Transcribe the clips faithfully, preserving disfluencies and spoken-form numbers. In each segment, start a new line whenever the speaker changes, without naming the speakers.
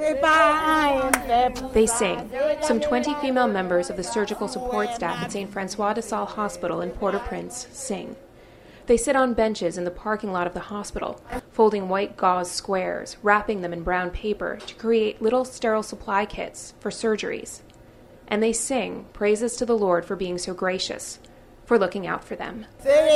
They sing. Some twenty female members of the surgical support staff at Saint Francois de Sales Hospital in Port-au-Prince sing. They sit on benches in the parking lot of the hospital, folding white gauze squares, wrapping them in brown paper to create little sterile supply kits for surgeries. And they sing praises to the Lord for being so gracious, for looking out for them.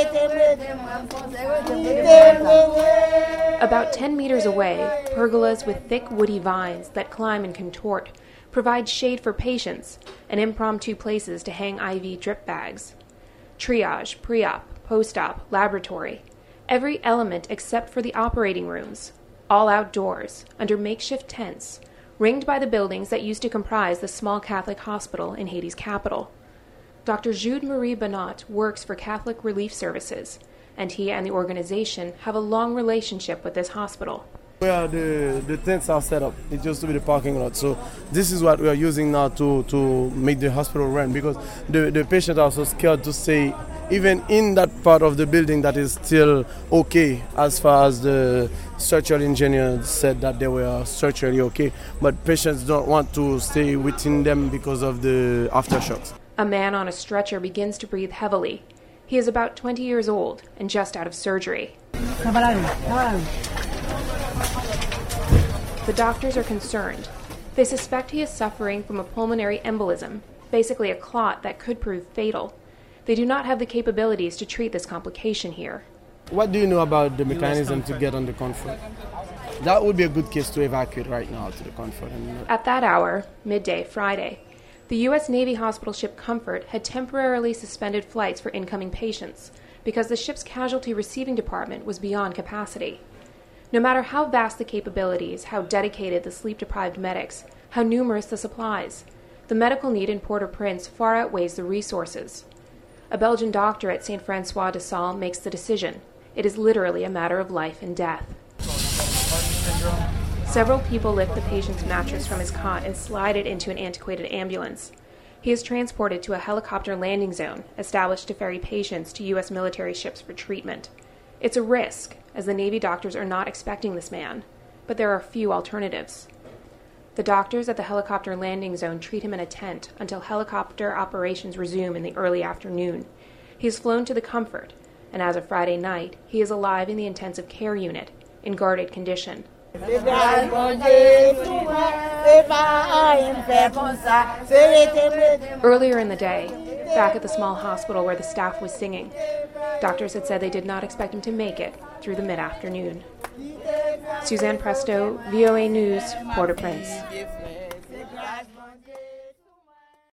About ten meters away, pergolas with thick woody vines that climb and contort provide shade for patients and impromptu places to hang I V drip bags. Triage, pre-op, post-op, laboratory, every element except for the operating rooms, all outdoors, under makeshift tents, ringed by the buildings that used to comprise the small Catholic hospital in Haiti's capital. Doctor Jude-Marie Bonat works for Catholic Relief Services, and he and the organization have a long relationship with this hospital.
Where the, the tents are set up, it used to be the parking lot. So this is what we are using now to, to make the hospital run, because the, the patients are so scared to stay even in that part of the building that is still okay, as far as the structural engineer said that they were structurally okay. But patients don't want to stay within them because of the aftershocks.
A man on a stretcher begins to breathe heavily. He is about twenty years old and just out of surgery. The doctors are concerned. They suspect he is suffering from a pulmonary embolism, basically a clot that could prove fatal. They do not have the capabilities to treat this complication here.
What do you know about the mechanism to get on the comfort? That would be a good case to evacuate right now to the comfort.
At that hour, midday Friday, the U S Navy hospital ship Comfort had temporarily suspended flights for incoming patients because the ship's casualty receiving department was beyond capacity. No matter how vast the capabilities, how dedicated the sleep-deprived medics, how numerous the supplies, the medical need in Port-au-Prince far outweighs the resources. A Belgian doctor at Saint Francois de Sales makes the decision. It is literally a matter of life and death. Several people lift the patient's mattress from his cot and slide it into an antiquated ambulance. He is transported to a helicopter landing zone established to ferry patients to U S military ships for treatment. It's a risk, as the Navy doctors are not expecting this man, but there are few alternatives. The doctors at the helicopter landing zone treat him in a tent until helicopter operations resume in the early afternoon. He is flown to the Comfort, and as of Friday night, he is alive in the intensive care unit, in guarded condition. Earlier in the day, back at the small hospital where the staff was singing, doctors had said they did not expect him to make it through the mid-afternoon. Suzanne Presto, V O A News, Port-au-Prince.